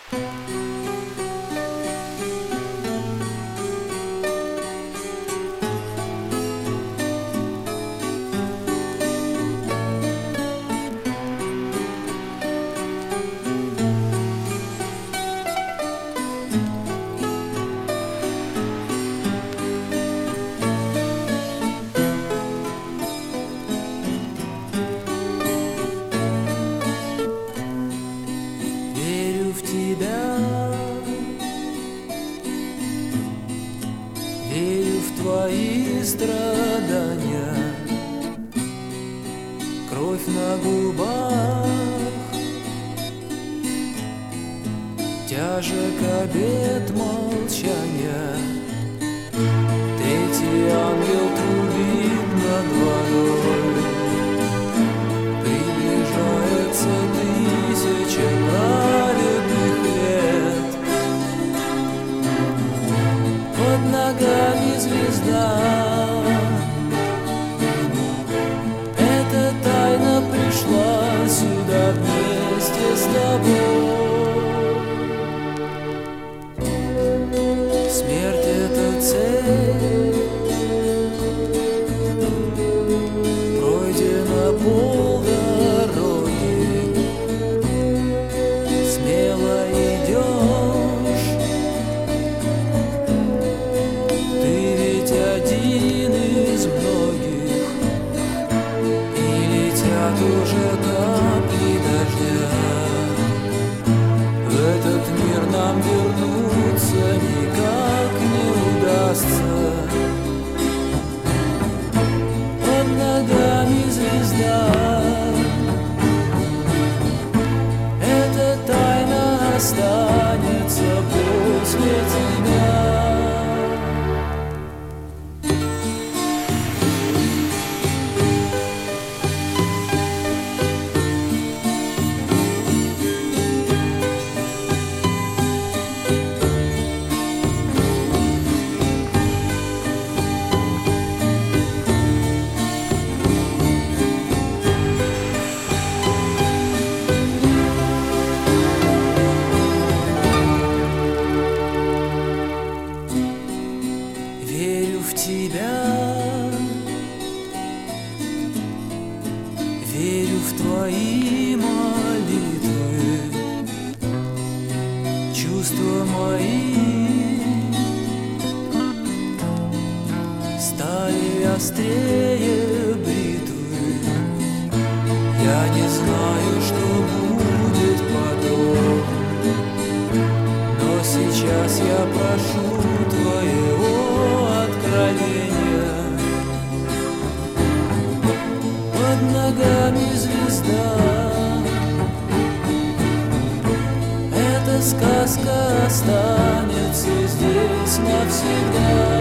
Верю в твои страдания, кровь на губах, тяжек обет молчания. Третий ангел трубит над водой, приближается тысяча праведных лет. Под ногами звезда, эта тайна пришла сюда вместе с тобой. Смерть — это цель, пройдена полдороги, смело идешь. Ты ведь один из многих, и летят уже капли дождя. В этот мир нам вернуться никак не удастся. Под ногами звезда, эта тайна останется после тебя. Верю в тебя, верю в твои молитвы, чувства мои стали острее бритвы. Я не знаю, что будет потом, но сейчас я прошу твоего откровения. Под ногами звезда, эта сказка останется здесь навсегда.